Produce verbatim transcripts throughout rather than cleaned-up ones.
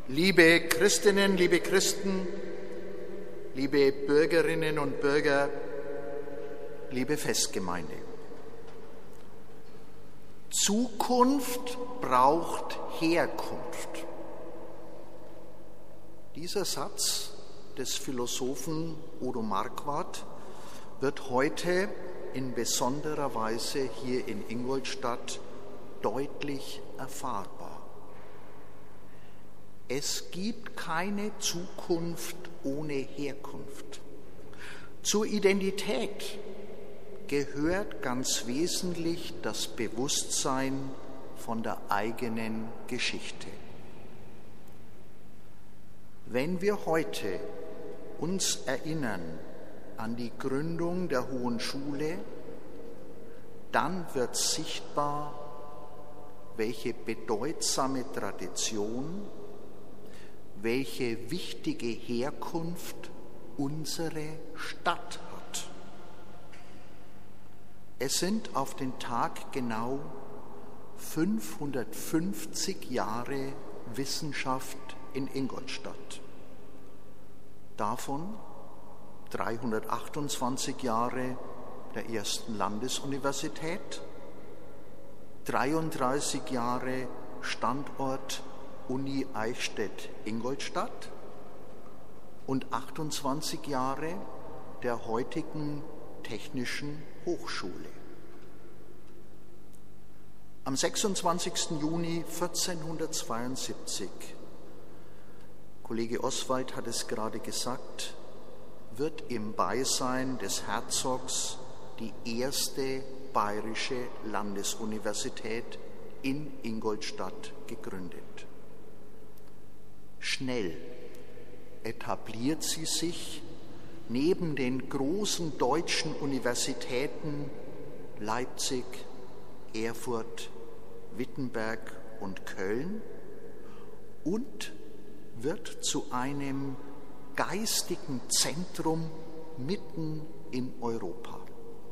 Liebe Christinnen, liebe Christen, liebe Bürgerinnen und Bürger, liebe Festgemeinde. Zukunft braucht Herkunft. Dieser Satz des Philosophen Odo Marquardt wird heute in besonderer Weise hier in Ingolstadt deutlich erfahrbar. Es gibt keine Zukunft ohne Herkunft. Zur Identität gehört ganz wesentlich das Bewusstsein von der eigenen Geschichte. Wenn wir heute uns erinnern an die Gründung der Hohen Schule, dann wird sichtbar, welche bedeutsame Tradition, welche wichtige Herkunft unsere Stadt hat. Es sind auf den Tag genau fünfhundertfünfzig Jahre Wissenschaft in Ingolstadt. Davon dreihundertachtundzwanzig Jahre der ersten Landesuniversität, dreiunddreißig Jahre Standort Uni Eichstätt-Ingolstadt und achtundzwanzig Jahre der heutigen Technischen Hochschule. Am sechsundzwanzigsten Juni vierzehnhundertzweiundsiebzig, Kollege Oswald hat es gerade gesagt, wird im Beisein des Herzogs die erste bayerische Landesuniversität in Ingolstadt gegründet. Schnell etabliert sie sich neben den großen deutschen Universitäten Leipzig, Erfurt, Wittenberg und Köln und wird zu einem geistigen Zentrum mitten in Europa.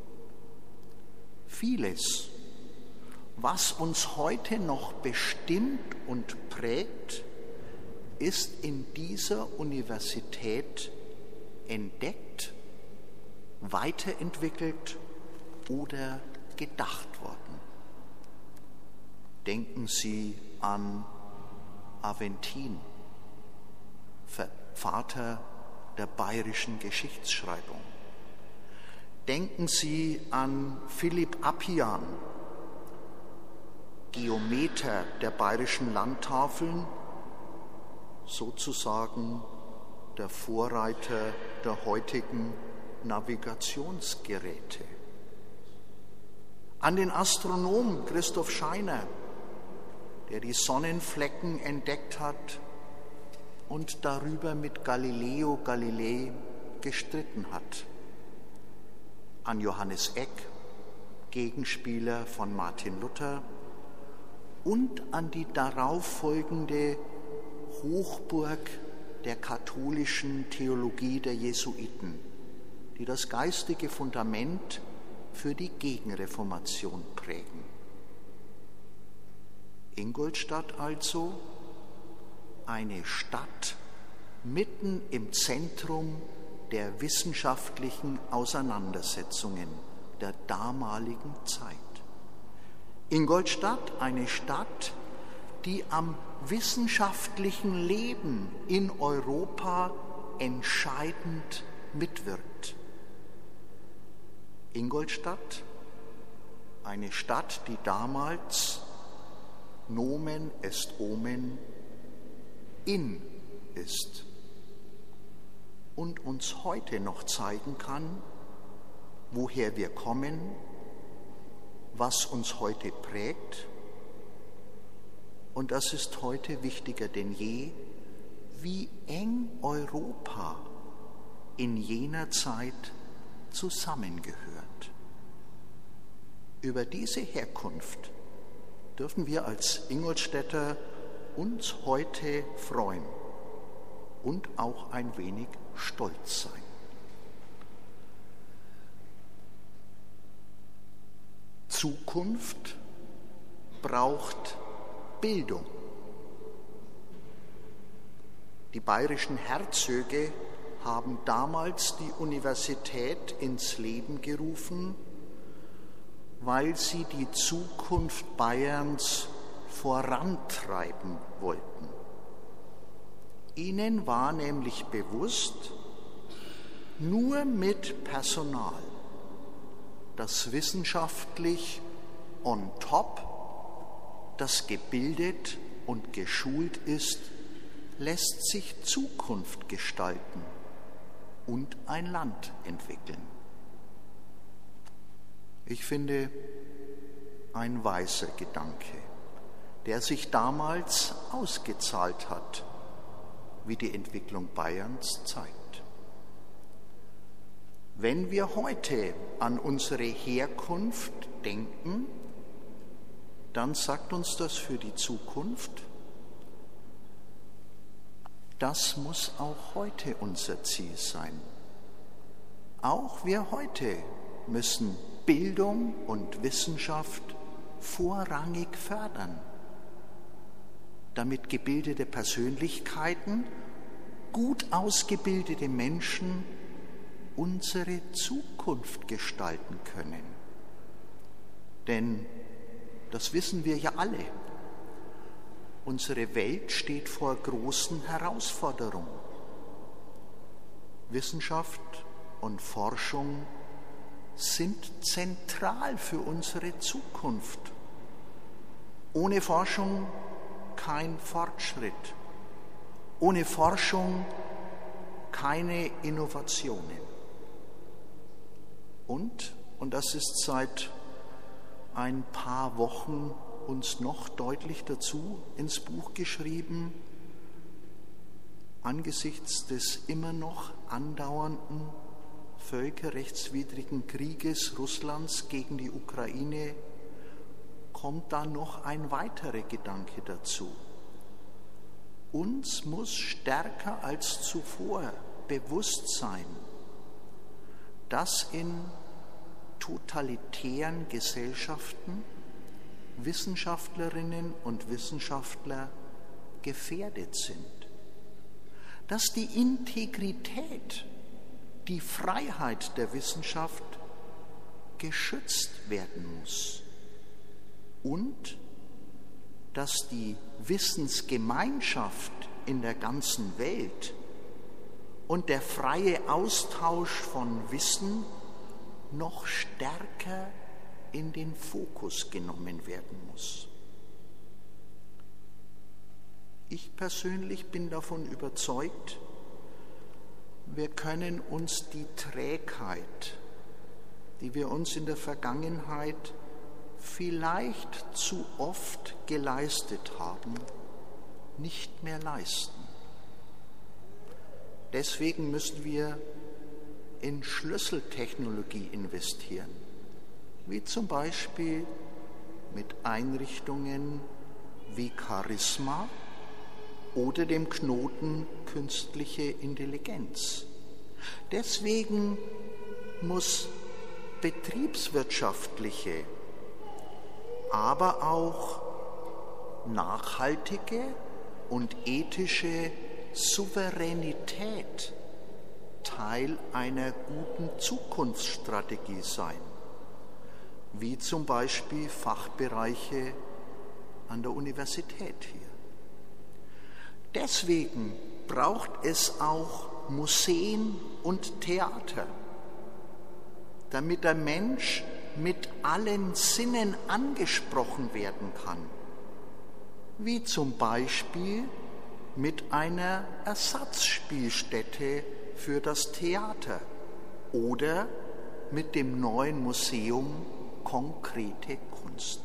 Vieles, was uns heute noch bestimmt und prägt, ist in dieser Universität entdeckt, weiterentwickelt oder gedacht worden. Denken Sie an Aventin, Vater der bayerischen Geschichtsschreibung. Denken Sie an Philipp Appian, Geometer der bayerischen Landtafeln, sozusagen der Vorreiter der heutigen Navigationsgeräte. An den Astronomen Christoph Scheiner, der die Sonnenflecken entdeckt hat und darüber mit Galileo Galilei gestritten hat. An Johannes Eck, Gegenspieler von Martin Luther, und an die darauffolgende Hochburg der katholischen Theologie der Jesuiten, die das geistige Fundament für die Gegenreformation prägen. Ingolstadt also eine Stadt mitten im Zentrum der wissenschaftlichen Auseinandersetzungen der damaligen Zeit. Ingolstadt eine Stadt, die am wissenschaftlichen Leben in Europa entscheidend mitwirkt. Ingolstadt, eine Stadt, die damals Nomen est Omen in ist und uns heute noch zeigen kann, woher wir kommen, was uns heute prägt. Und das ist heute wichtiger denn je, wie eng Europa in jener Zeit zusammengehört. Über diese Herkunft dürfen wir als Ingolstädter uns heute freuen und auch ein wenig stolz sein. Zukunft braucht Bildung. Die bayerischen Herzöge haben damals die Universität ins Leben gerufen, weil sie die Zukunft Bayerns vorantreiben wollten. Ihnen war nämlich bewusst, nur mit Personal, das wissenschaftlich on top, das gebildet und geschult ist, lässt sich Zukunft gestalten und ein Land entwickeln. Ich finde, ein weiser Gedanke, der sich damals ausgezahlt hat, wie die Entwicklung Bayerns zeigt. Wenn wir heute an unsere Herkunft denken, dann sagt uns das für die Zukunft, das muss auch heute unser Ziel sein. Auch wir heute müssen Bildung und Wissenschaft vorrangig fördern, damit gebildete Persönlichkeiten, gut ausgebildete Menschen unsere Zukunft gestalten können. Denn, das wissen wir ja alle, unsere Welt steht vor großen Herausforderungen. Wissenschaft und Forschung sind zentral für unsere Zukunft. Ohne Forschung kein Fortschritt. Ohne Forschung keine Innovationen. Und, und das ist seit ein paar Wochen uns noch deutlich dazu ins Buch geschrieben, angesichts des immer noch andauernden völkerrechtswidrigen Krieges Russlands gegen die Ukraine kommt da noch ein weiterer Gedanke dazu. Uns muss stärker als zuvor bewusst sein, dass in totalitären Gesellschaften Wissenschaftlerinnen und Wissenschaftler gefährdet sind, dass die Integrität, die Freiheit der Wissenschaft geschützt werden muss und dass die Wissensgemeinschaft in der ganzen Welt und der freie Austausch von Wissen noch stärker in den Fokus genommen werden muss. Ich persönlich bin davon überzeugt, wir können uns die Trägheit, die wir uns in der Vergangenheit vielleicht zu oft geleistet haben, nicht mehr leisten. Deswegen müssen wir in Schlüsseltechnologie investieren, wie zum Beispiel mit Einrichtungen wie Charisma oder dem Knoten künstliche Intelligenz. Deswegen muss betriebswirtschaftliche, aber auch nachhaltige und ethische Souveränität Teil einer guten Zukunftsstrategie sein, wie zum Beispiel Fachbereiche an der Universität hier. Deswegen braucht es auch Museen und Theater, damit der Mensch mit allen Sinnen angesprochen werden kann, wie zum Beispiel mit einer Ersatzspielstätte für das Theater oder mit dem neuen Museum Konkrete Kunst.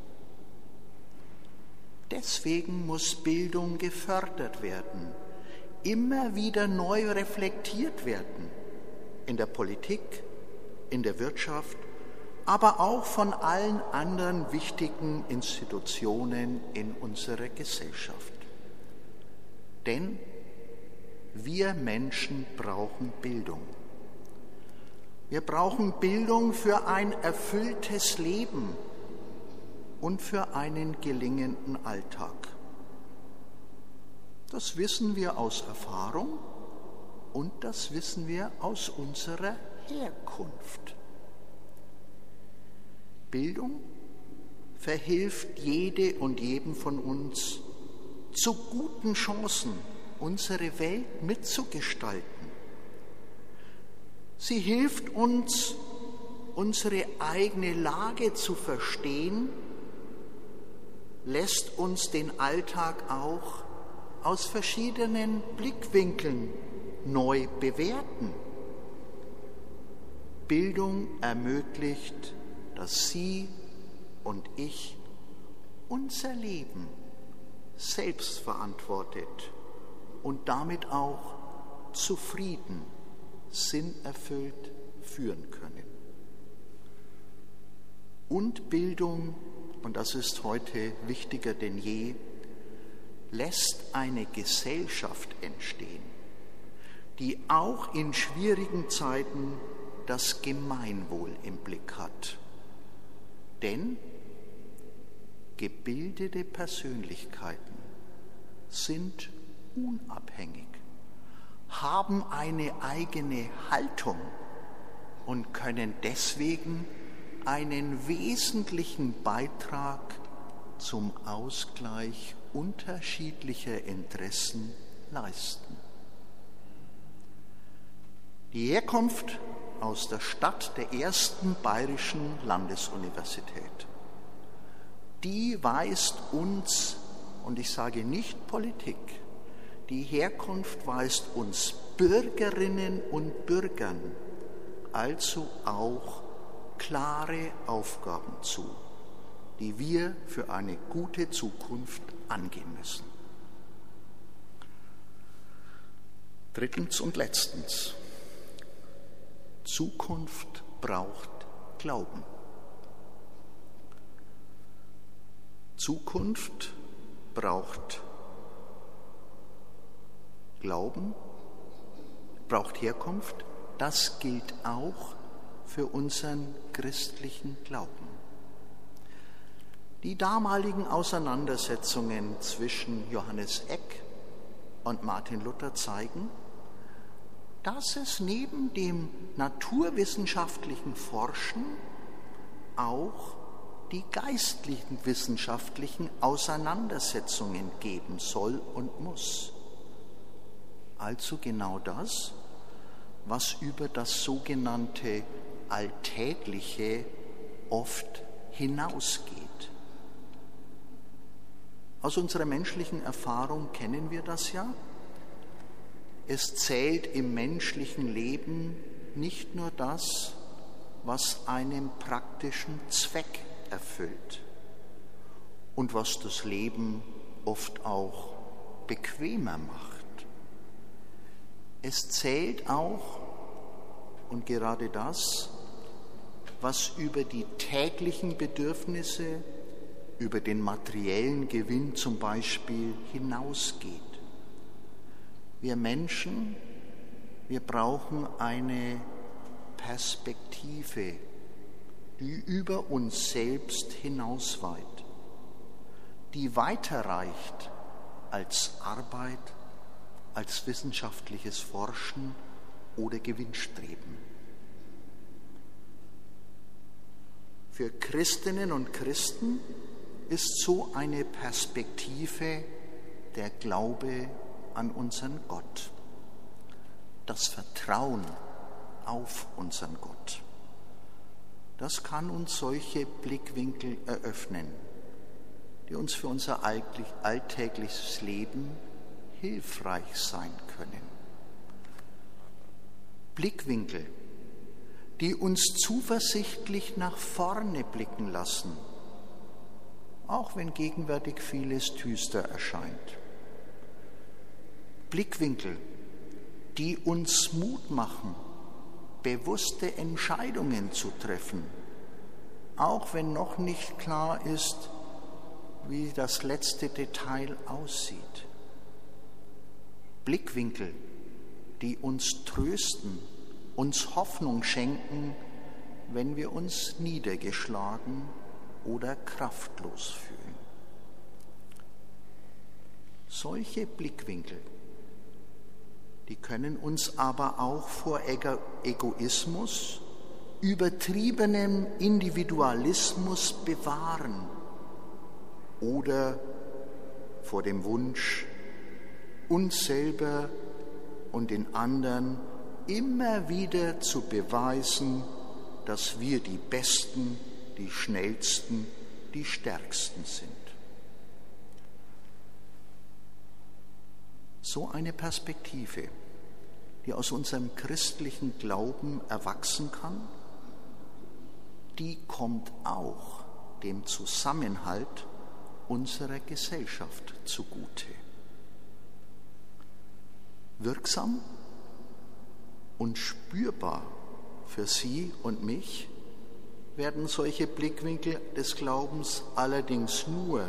Deswegen muss Bildung gefördert werden, immer wieder neu reflektiert werden, in der Politik, in der Wirtschaft, aber auch von allen anderen wichtigen Institutionen in unserer Gesellschaft. Denn wir Menschen brauchen Bildung. Wir brauchen Bildung für ein erfülltes Leben und für einen gelingenden Alltag. Das wissen wir aus Erfahrung und das wissen wir aus unserer Herkunft. Bildung verhilft jede und jedem von uns zu guten Chancen, unsere Welt mitzugestalten. Sie hilft uns, unsere eigene Lage zu verstehen, lässt uns den Alltag auch aus verschiedenen Blickwinkeln neu bewerten. Bildung ermöglicht, dass Sie und ich unser Leben selbst verantwortet und damit auch zufrieden, sinnerfüllt führen können. Und Bildung, und das ist heute wichtiger denn je, lässt eine Gesellschaft entstehen, die auch in schwierigen Zeiten das Gemeinwohl im Blick hat. Denn gebildete Persönlichkeiten sind unabhängig, haben eine eigene Haltung und können deswegen einen wesentlichen Beitrag zum Ausgleich unterschiedlicher Interessen leisten. Die Herkunft aus der Stadt der ersten bayerischen Landesuniversität, die weist uns, und ich sage nicht Politik, die Herkunft weist uns Bürgerinnen und Bürgern also auch klare Aufgaben zu, die wir für eine gute Zukunft angehen müssen. Drittens und letztens: Zukunft braucht Glauben. Zukunft braucht Glauben, braucht Herkunft. Das gilt auch für unseren christlichen Glauben. Die damaligen Auseinandersetzungen zwischen Johannes Eck und Martin Luther zeigen, dass es neben dem naturwissenschaftlichen Forschen auch die geistlichen wissenschaftlichen Auseinandersetzungen geben soll und muss. Also genau das, was über das sogenannte Alltägliche oft hinausgeht. Aus unserer menschlichen Erfahrung kennen wir das ja. Es zählt im menschlichen Leben nicht nur das, was einen praktischen Zweck erfüllt und was das Leben oft auch bequemer macht. Es zählt auch, und gerade das, was über die täglichen Bedürfnisse, über den materiellen Gewinn zum Beispiel hinausgeht. Wir Menschen, wir brauchen eine Perspektive, die über uns selbst hinausweit, die weiterreicht als Arbeit, als wissenschaftliches Forschen oder Gewinnstreben. Für Christinnen und Christen ist so eine Perspektive der Glaube an unseren Gott, das Vertrauen auf unseren Gott. Das kann uns solche Blickwinkel eröffnen, die uns für unser alltägliches Leben hilfreich sein können. Blickwinkel, die uns zuversichtlich nach vorne blicken lassen, auch wenn gegenwärtig vieles düster erscheint. Blickwinkel, die uns Mut machen, bewusste Entscheidungen zu treffen, auch wenn noch nicht klar ist, wie das letzte Detail aussieht. Blickwinkel, die uns trösten, uns Hoffnung schenken, wenn wir uns niedergeschlagen oder kraftlos fühlen. Solche Blickwinkel, die können uns aber auch vor Egoismus, übertriebenem Individualismus bewahren oder vor dem Wunsch, uns selber und den anderen immer wieder zu beweisen, dass wir die Besten, die Schnellsten, die Stärksten sind. So eine Perspektive, die aus unserem christlichen Glauben erwachsen kann, die kommt auch dem Zusammenhalt unserer Gesellschaft zugute. Wirksam und spürbar für Sie und mich werden solche Blickwinkel des Glaubens allerdings nur,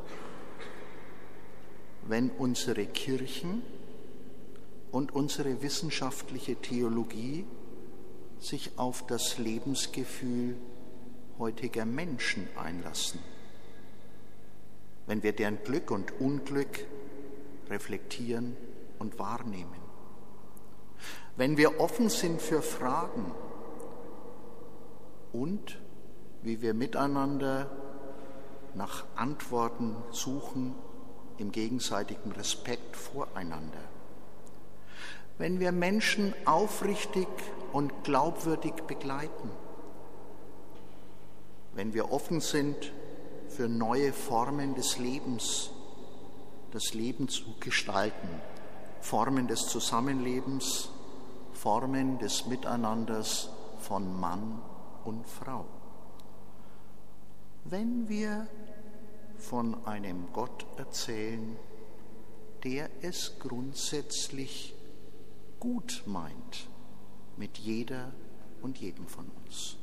wenn unsere Kirchen und unsere wissenschaftliche Theologie sich auf das Lebensgefühl heutiger Menschen einlassen, wenn wir deren Glück und Unglück reflektieren und wahrnehmen, wenn wir offen sind für Fragen und wie wir miteinander nach Antworten suchen im gegenseitigen Respekt voreinander, wenn wir Menschen aufrichtig und glaubwürdig begleiten, wenn wir offen sind für neue Formen des Lebens, das Leben zu gestalten, Formen des Zusammenlebens, Formen des Miteinanders von Mann und Frau. Wenn wir von einem Gott erzählen, der es grundsätzlich gut meint mit jeder und jedem von uns.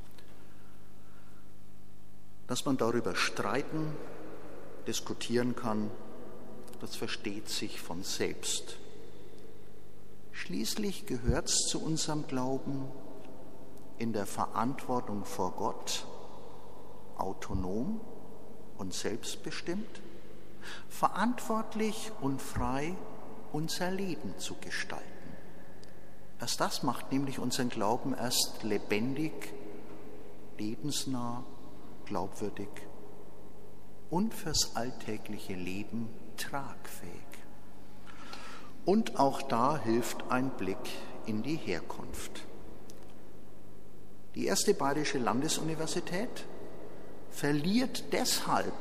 Dass man darüber streiten, diskutieren kann, das versteht sich von selbst. Schließlich gehört es zu unserem Glauben, in der Verantwortung vor Gott autonom und selbstbestimmt, verantwortlich und frei unser Leben zu gestalten. Erst das macht nämlich unseren Glauben erst lebendig, lebensnah, glaubwürdig und fürs alltägliche Leben tragfähig. Und auch da hilft ein Blick in die Herkunft. Die erste Bayerische Landesuniversität verliert deshalb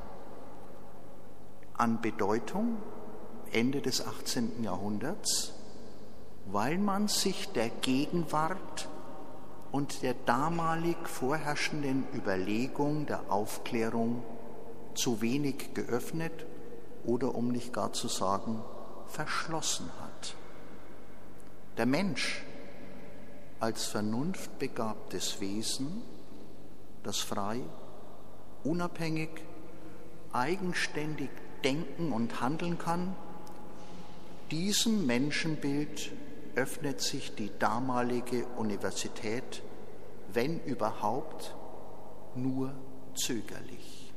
an Bedeutung Ende des achtzehnten Jahrhunderts, weil man sich der Gegenwart und der damalig vorherrschenden Überlegung der Aufklärung zu wenig geöffnet oder, um nicht gar zu sagen, verschlossen hat. Der Mensch als vernunftbegabtes Wesen, das frei, unabhängig, eigenständig denken und handeln kann, diesem Menschenbild öffnet sich die damalige Universität, wenn überhaupt, nur zögerlich.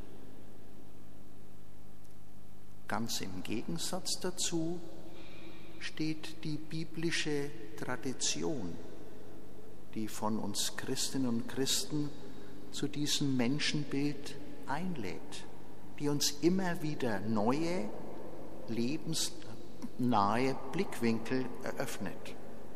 Ganz im Gegensatz dazu steht die biblische Tradition, die von uns Christinnen und Christen zu diesem Menschenbild einlädt, die uns immer wieder neue, lebensnahe Blickwinkel eröffnet.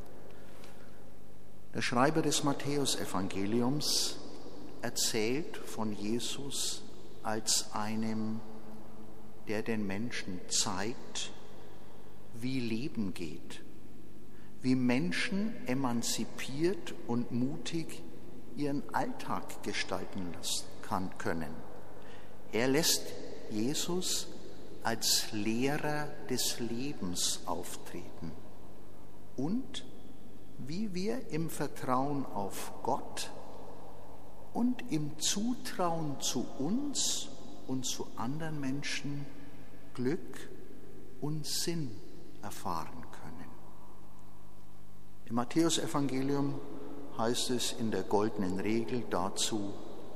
Der Schreiber des Matthäusevangeliums erzählt von Jesus als einem, der den Menschen zeigt, wie Leben geht, wie Menschen emanzipiert und mutig ihren Alltag gestalten lassen kann, können. Er lässt Jesus als Lehrer des Lebens auftreten und wie wir im Vertrauen auf Gott und im Zutrauen zu uns und zu anderen Menschen Glück und Sinn erfahren können. Im Matthäusevangelium heißt es in der goldenen Regel dazu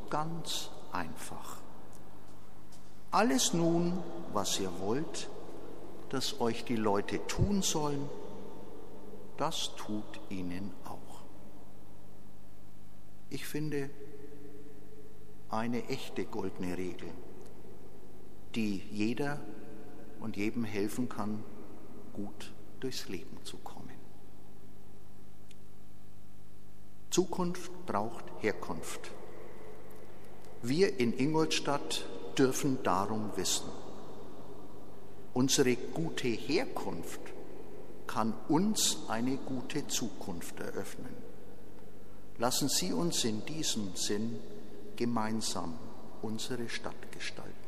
ganz einfach: Alles nun, was ihr wollt, das euch die Leute tun sollen, das tut ihnen auch. Ich finde, eine echte goldene Regel, die jeder und jedem helfen kann, gut durchs Leben zu kommen. Zukunft braucht Herkunft. Wir in Ingolstadt dürfen darum wissen, unsere gute Herkunft kann uns eine gute Zukunft eröffnen. Lassen Sie uns in diesem Sinn gemeinsam unsere Stadt gestalten.